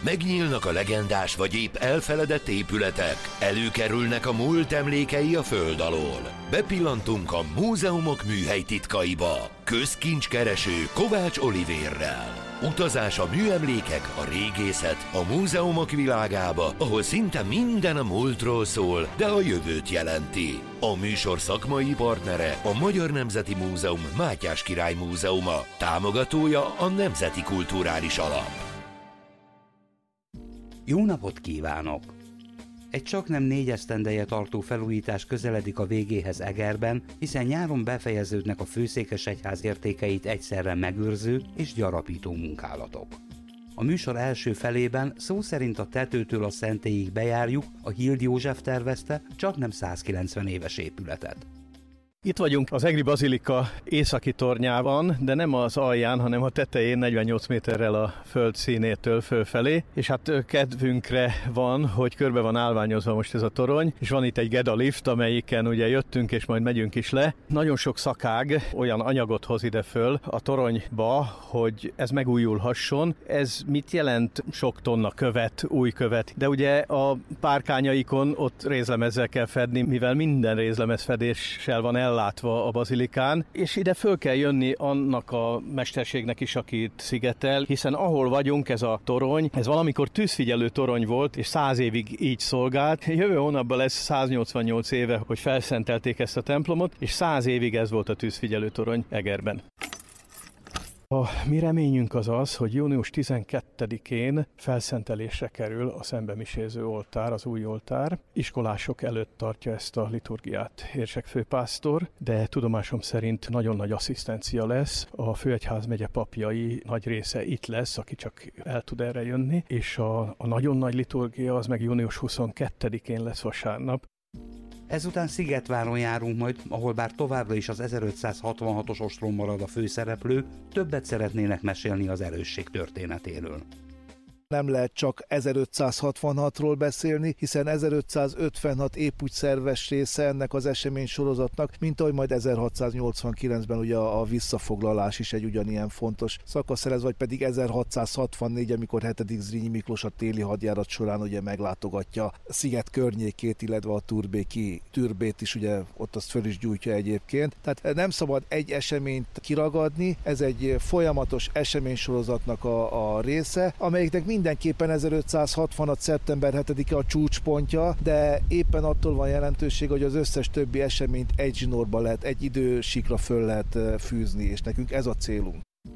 Megnyílnak a legendás vagy épp elfeledett épületek, előkerülnek a múlt emlékei a föld alól. Bepillantunk a múzeumok műhely titkaiba. Közkincskereső Kovács Olivérrel. Utazás a műemlékek, a régészet, a múzeumok világába, ahol szinte minden a múltról szól, de a jövőt jelenti. A műsor szakmai partnere a Magyar Nemzeti Múzeum Mátyás Király Múzeuma, támogatója a Nemzeti Kulturális Alap. Jó napot kívánok! Egy csaknem 4 esztendeje tartó felújítás közeledik a végéhez Egerben, hiszen nyáron befejeződnek a főszékesegyház értékeit egyszerre megőrző és gyarapító munkálatok. A műsor első felében szó szerint a tetőtől a szentélyig bejárjuk a Hild József tervezte csaknem 190 éves épületet. Itt vagyunk az egri bazilika északi tornyában, de nem az alján, hanem a tetején 48 méterrel a föld színétől fölfelé, és hát kedvünkre van, hogy körbe van állványozva most ez a torony, és van itt egy gedalift, amelyiken ugye jöttünk, és majd megyünk is le. Nagyon sok szakág olyan anyagot hoz ide föl a toronyba, hogy ez megújulhasson. Ez mit jelent? Sok tonna követ, új követ, de ugye a párkányaikon ott rézlemezzel kell fedni, mivel minden rézlemezfedéssel van ellátva a bazilikán, és ide föl kell jönni annak a mesterségnek is, aki itt szigetel, hiszen ahol vagyunk, ez a torony, ez valamikor tűzfigyelő torony volt, és 100 évig így szolgált. Jövő hónapban lesz 188 éve, hogy felszentelték ezt a templomot, és 100 évig ez volt a tűzfigyelő torony Egerben. A mi reményünk az az, hogy június 12-én felszentelésre kerül a szembemiséző oltár, az új oltár. Iskolások előtt tartja ezt a liturgiát Érsek főpásztor, de tudomásom szerint nagyon nagy asszisztencia lesz. A főegyházmegye papjai nagy része itt lesz, aki csak el tud erre jönni, és a nagyon nagy liturgia az meg június 22-én lesz vasárnap. Ezután Szigetváron járunk majd, ahol bár továbbra is az 1566-os ostrom marad a főszereplő, többet szeretnének mesélni az erősség történetéről. Nem lehet csak 1566-ról beszélni, hiszen 1556 épp úgy szerves része ennek az esemény sorozatnak, mint ahogy majd 1689-ben ugye a visszafoglalás is egy ugyanilyen fontos szakasz lesz, vagy pedig 1664, amikor 7. Zrínyi Miklós a téli hadjárat során ugye meglátogatja Sziget környékét, illetve a turbéki türbét is, ugye ott azt föl is gyújtja egyébként. Tehát nem szabad egy eseményt kiragadni, ez egy folyamatos eseménysorozatnak a része, amelyiknek mindenképpen 1566. szeptember 7-e a csúcspontja, de éppen attól van jelentőség, hogy az összes többi eseményt egy zsinórba lehet, egy idősíkra föl lehet fűzni, és nekünk ez a célunk.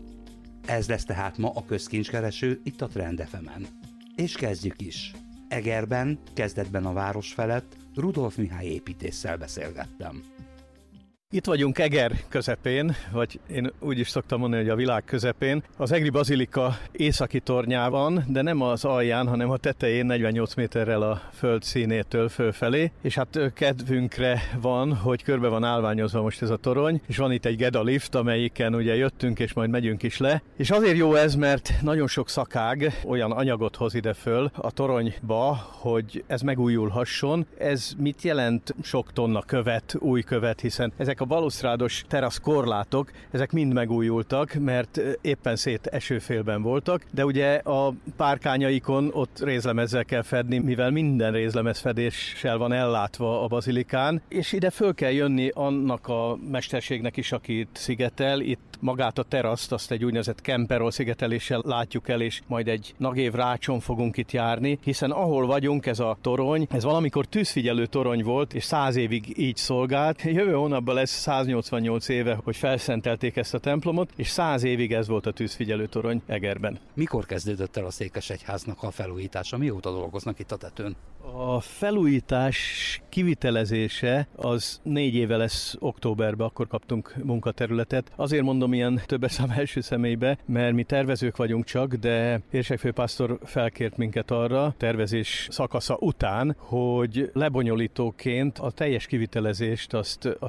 Ez lesz tehát ma a közkincskereső itt a Trend FM-en. És kezdjük is. Egerben, kezdetben a város felett Rudolf Mihály építésszel beszélgettem. Itt vagyunk Eger közepén, vagy én úgy is szoktam mondani, hogy a világ közepén, az egri bazilika északi tornyában, de nem az alján, hanem a tetején 48 méterrel a föld színétől fölfelé, és hát kedvünkre van, hogy körbe van állványozva most ez a torony, és van itt egy gedalift, amelyiken ugye jöttünk, és majd megyünk is le. És azért jó ez, mert nagyon sok szakág olyan anyagot hoz ide föl a toronyba, hogy ez megújulhasson. Ez mit jelent? Sok tonna követ, új követ, hiszen ezek a balusztrádos terasz korlátok, ezek mind megújultak, mert éppen szét esőfélben voltak, de ugye a párkányaikon ott rézlemezzel kell fedni, mivel minden rézlemezfedéssel van ellátva a bazilikán, és ide föl kell jönni annak a mesterségnek is, aki itt szigetel. Itt magát a teraszt, azt egy úgynevezett kemperol szigeteléssel látjuk el, és majd egy nagév rácson fogunk itt járni, hiszen ahol vagyunk, ez a torony, ez valamikor tűzfigyelő torony volt, és 100 évig így szolgált. Jövő hónapban lesz 188 éve, hogy felszentelték ezt a templomot, és 100 évig ez volt a tűzfigyelő torony Egerben. Mikor kezdődött el a székesegyháznak a felújítása? Mióta dolgoznak itt a tetőn? A felújítás kivitelezése az 4 éve lesz októberben, akkor kaptunk munkaterületet. Azért mondom ilyen többes szám első személybe, mert mi tervezők vagyunk csak, de Érsek főpásztor felkért minket arra, tervezés szakasza után, hogy lebonyolítóként a teljes kivitelezést azt vállaljuk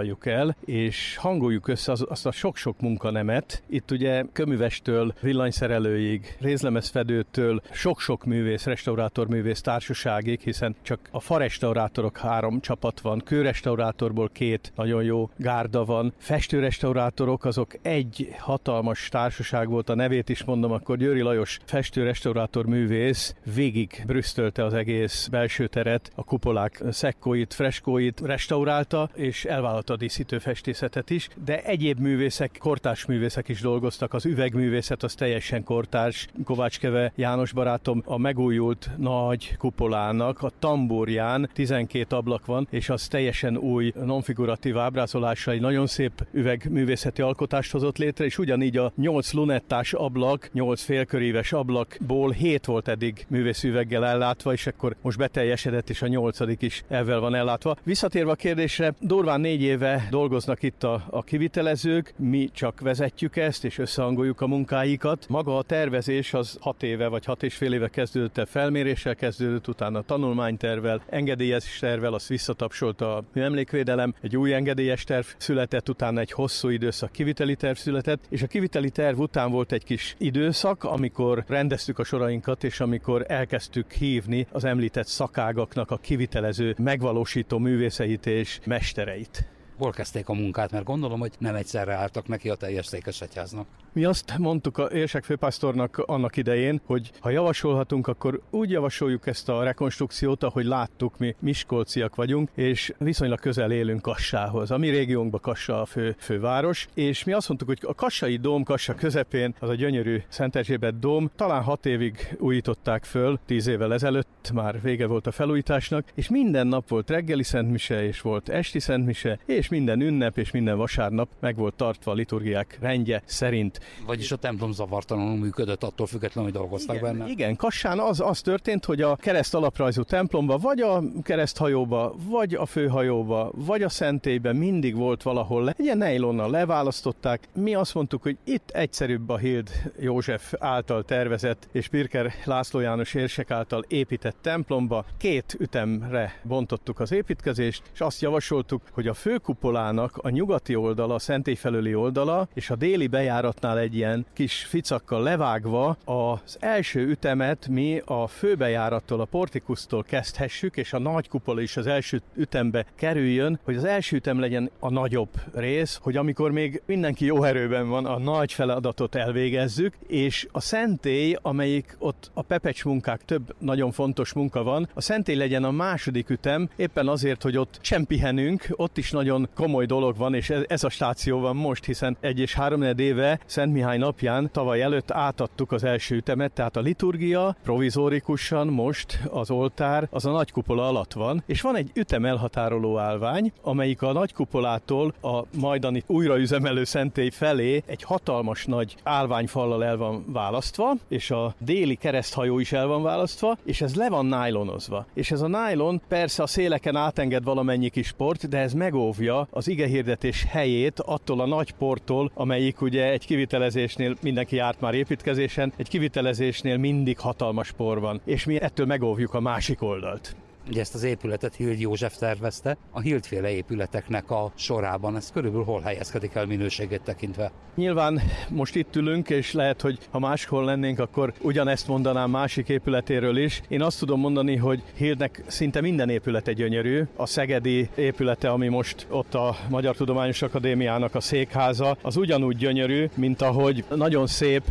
foglaljuk el, és hangoljuk össze azt a sok-sok munkanemet. Itt ugye kőművestől, villanyszerelőig, rézlemezfedőtől sok-sok művész, restaurátorművész társaságig, hiszen csak a farestaurátorok 3 csapat van, kőrestaurátorból 2 nagyon jó gárda van, festőrestaurátorok azok egy hatalmas társaság volt, a nevét is mondom, akkor Győri Lajos festőrestaurátor művész végig brüsszölte az egész belső teret, a kupolák szekkóit, freskóit restaurálta, és elvállalta a díszítőfestészetet is, de egyéb művészek, kortárs művészek is dolgoztak, az üvegművészet az teljesen kortárs. Kovács Keve János barátom a megújult nagy kupolának a tamburján 12 ablak van, és az teljesen új nonfiguratív ábrázolással egy nagyon szép üvegművészeti alkotást hozott létre, és ugyanígy a 8 lunettás ablak, 8 félköríves ablakból 7 volt eddig művészüveggel ellátva, és akkor most beteljesedett, és a 8. is ezzel van ellátva. Visszatérve a kérdésre, durván 4 éve dolgoznak itt a kivitelezők, mi csak vezetjük ezt, és összehangoljuk a munkáikat. Maga a tervezés az 6 éve, vagy 6 és fél éve kezdődött el, felméréssel kezdődött, utána tanulmánytervvel, engedélyes tervvel, azt visszatapsolta a műemlékvédelem, egy új engedélyes terv született, utána egy hosszú időszak kiviteli terv született, és a kiviteli terv után volt egy kis időszak, amikor rendeztük a sorainkat, és amikor elkezdtük hívni az említett szakágaknak a kivitelező, megvalósító művészeit és mestereit. Hol kezdték a munkát, mert gondolom, hogy nem egyszerre álltak neki a teljes Székesegyháznak. Mi azt mondtuk a érsek főpásztornak annak idején, hogy ha javasolhatunk, akkor úgy javasoljuk ezt a rekonstrukciót, ahogy láttuk, mi miskolciak vagyunk, és viszonylag közel élünk Kassához. A mi régiónkban Kassa a főváros, és mi azt mondtuk, hogy a kassai dóm, Kassa közepén, az a gyönyörű Szent Erzsébet dóm, talán 6 évig újították föl, 10 évvel ezelőtt már vége volt a felújításnak, és minden nap volt reggeli szentmise, és volt esti szentmise, és minden ünnep és minden vasárnap meg volt tartva a liturgiák rendje szerint. Vagyis a templom zavartalanul működött, attól függetlenül, hogy dolgoztak benne. Igen, Kassán az történt, hogy a kereszt alaprajzú templomba, vagy a kereszthajóba, vagy a főhajóba, vagy a szentélyben mindig volt valahol egy ilyen nejlonnal leválasztották. Mi azt mondtuk, hogy itt egyszerűbb a Hild József által tervezett és Pirker László János érsek által épített templomba. 2 ütemre bontottuk az építkezést, és azt javasoltuk, hogy a főkupolának a nyugati oldala, a szentély felőli oldala, és a déli bejáratnál egy ilyen kis ficakkal levágva az első ütemet mi a főbejárattól, a portikusztól kezdhessük, és a nagy kupola is az első ütembe kerüljön, hogy az első ütem legyen a nagyobb rész, hogy amikor még mindenki jó erőben van, a nagy feladatot elvégezzük, és a szentély, amelyik ott a pepecs munkák, több nagyon fontos munka van, a szentély legyen a második ütem, éppen azért, hogy ott sem pihenünk, ott is nagyon komoly dolog van, és ez a stáció van most, hiszen 1 és 3 éve Szent Mihály napján tavaly előtt átadtuk az első ütemet, tehát a liturgia provizórikusan most az oltár az a nagy kupola alatt van, és van egy ütem elhatároló állvány, amelyik a nagy kupolától a majdani újraüzemelő szentély felé egy hatalmas nagy állványfallal el van választva, és a déli kereszthajó is el van választva, és ez le van nájlonozva. És ez a nájlon persze a széleken átenged valamennyi kis port, de ez megóvja az igehirdetés helyét attól a nagy porttól, amelyik ugye egy kivitelezésnél, mindenki járt már építkezésen, egy kivitelezésnél mindig hatalmas por van, és mi ettől megóvjuk a másik oldalt. Ugye ezt az épületet Hild József tervezte, a Hild-féle épületeknek a sorában ez körülbelül hol helyezkedik el minőségét tekintve? Nyilván most itt ülünk, és lehet, hogy ha máshol lennénk, akkor ugyanezt mondanám másik épületéről is. Én azt tudom mondani, hogy Hildnek szinte minden épülete gyönyörű. A szegedi épülete, ami most ott a Magyar Tudományos Akadémiának a székháza, az ugyanúgy gyönyörű, mint ahogy nagyon szép.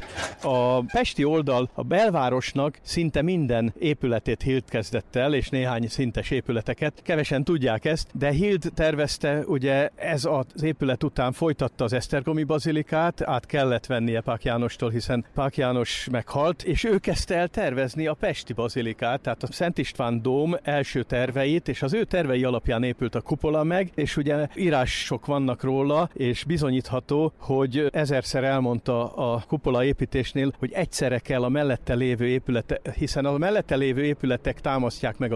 A pesti oldal, a belvárosnak szinte minden épületét Hild kezdett el, és néhány szintes épületeket. Kevesen tudják ezt, de Hild tervezte, ugye ez az épület után folytatta az esztergomi bazilikát, át kellett vennie Pák Jánostól, hiszen Pák János meghalt, és ő kezdte el tervezni a pesti bazilikát, tehát a Szent István dóm első terveit, és az ő tervei alapján épült a kupola meg, és ugye írások vannak róla, és bizonyítható, hogy 1000-szer elmondta a kupola építésnél, hogy egyszerre kell a mellette lévő épületek, hiszen a mellette lévő épületek támasztják meg a kupolát,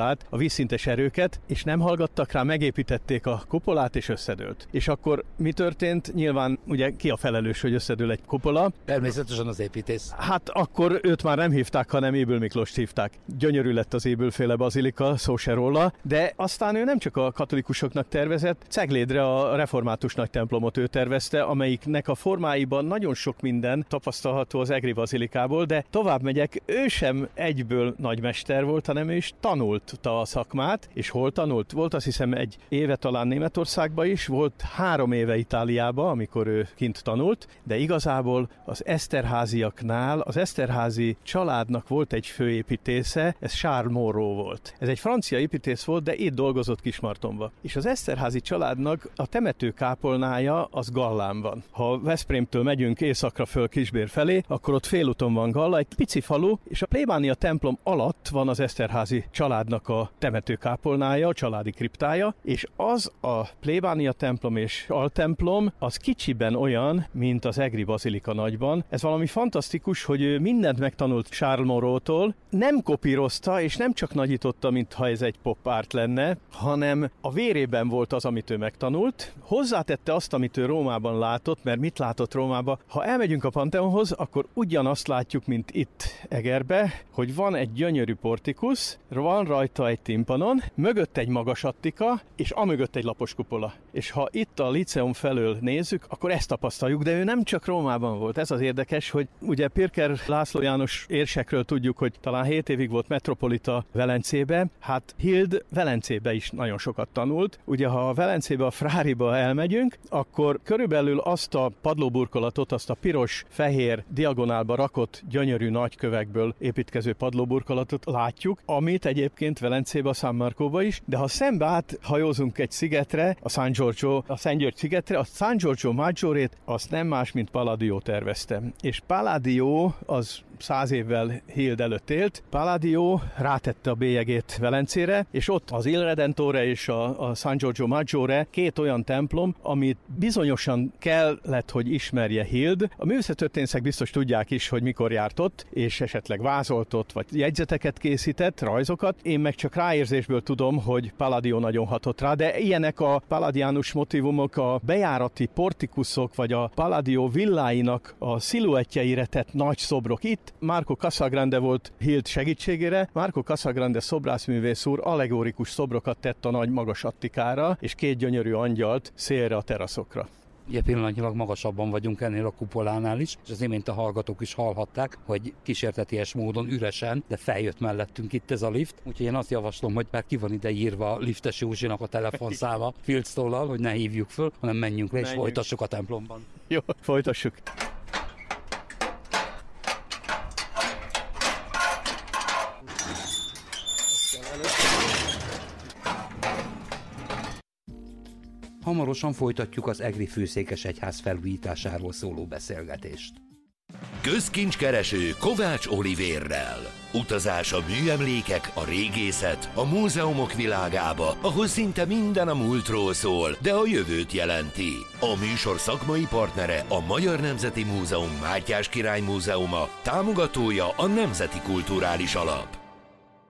kupolát, a vízszintes erőket, és nem hallgattak rá, megépítették a kupolát, és összedőlt. És akkor mi történt? Nyilván ugye ki a felelős, hogy összedől egy kupola? Természetesen az építész. Hát akkor őt már nem hívták, hanem Ébül Miklóst hívták. Gyönyörű lett az Ébül-féle bazilika, szó se róla, de aztán ő nem csak a katolikusoknak tervezett, Ceglédre a református nagy templomot ő tervezte, amelyiknek a formáiban nagyon sok minden tapasztalható az egri bazilikából, de tovább megyek, ő sem egyből nagymester volt, hanem ő is tanulta a szakmát, és hol tanult? Volt azt hiszem egy éve talán Németországba is, volt 3 éve Itáliába, amikor ő kint tanult, de igazából az Eszterháziaknál, az Eszterházi családnak volt egy főépítésze, ez Charles Moreau volt. Ez egy francia építész volt, de itt dolgozott Kismartonba. És az Eszterházi családnak a temetőkápolnája az Gallán van. Ha Veszprémtől megyünk északra föl Kisbér felé, akkor ott félúton van Galla, egy pici falu, és a plébánia templom alatt van az Eszterházi családnak a temetőkápolnája, a családi kriptája, és az a plébánia templom és altemplom, az kicsiben olyan, mint az egri bazilika nagyban. Ez valami fantasztikus, hogy ő mindent megtanult Charles Moreau-tól, nem kopírozta, és nem csak nagyította, mintha ez egy pop art lenne, hanem a vérében volt az, amit ő megtanult. Hozzátette azt, amit ő Rómában látott, mert mit látott Rómába? Ha elmegyünk a Pantheonhoz, akkor ugyanazt látjuk, mint itt Egerbe, hogy van egy gyönyörű portikusz, van rajta egy timpanon, mögött egy magas attika, és amögött egy lapos kupola. És ha itt a Líceum felől nézzük, akkor ezt tapasztaljuk, de ő nem csak Rómában volt. Ez az érdekes, hogy ugye Pirker László János érsekről tudjuk, hogy talán 7 évig volt metropolita Velencébe, hát Hild Velencébe is nagyon sokat tanult. Ugye ha a Velencébe, a Fráriba elmegyünk, akkor körülbelül azt a padlóburkolatot, azt a piros-fehér diagonálba rakott gyönyörű nagykövekből építkező padlóburkolatot látjuk, amit egyébként Velencébe, a San Marcóba is, de ha szembe áthajózunk egy szigetre, a Szent György szigetre, a San Giorgio Maggiorét, azt nem más, mint Palladio tervezte. És Palladio az 100 évvel Hild előtt élt. Palladio rátette a bélyegét Velencére, és ott az Il Redentore és a San Giorgio Maggiore 2 olyan templom, amit bizonyosan kellett, hogy ismerje Hild. A művészettörténészek biztos tudják is, hogy mikor járt ott, és esetleg vázolt ott, vagy jegyzeteket készített, rajzokat. Én meg csak ráérzésből tudom, hogy Palladio nagyon hatott rá, de ilyenek a palladiánus motívumok, a bejárati portikuszok, vagy a Palladio villáinak a sziluettjeire tett nagy szobrok. Itt Marco Casagrande volt Hild segítségére. Marco Casagrande szobrászművész úr allegorikus szobrokat tett a nagy magas attikára, és 2 gyönyörű angyalt szélre a teraszokra. Ugye pillanatnyilag magasabban vagyunk ennél a kupolánál is, és az imént a hallgatók is hallhatták, hogy kísérteties módon üresen, de feljött mellettünk itt ez a lift. Úgyhogy én azt javaslom, hogy már ki van ide írva Liftes Józsinak a telefonszáma Filctollal, hogy ne hívjuk föl, hanem menjünk le és folytassuk a templomban. Jó, folytassuk. Hamarosan folytatjuk az egri főszékesegyház felújításáról szóló beszélgetést. Közkincskereső Kovács Olivérrel. Utazás a műemlékek, a régészet, a múzeumok világába, ahol szinte minden a múltról szól, de a jövőt jelenti. A műsor szakmai partnere a Magyar Nemzeti Múzeum Mátyás Király Múzeuma, támogatója a Nemzeti Kulturális Alap.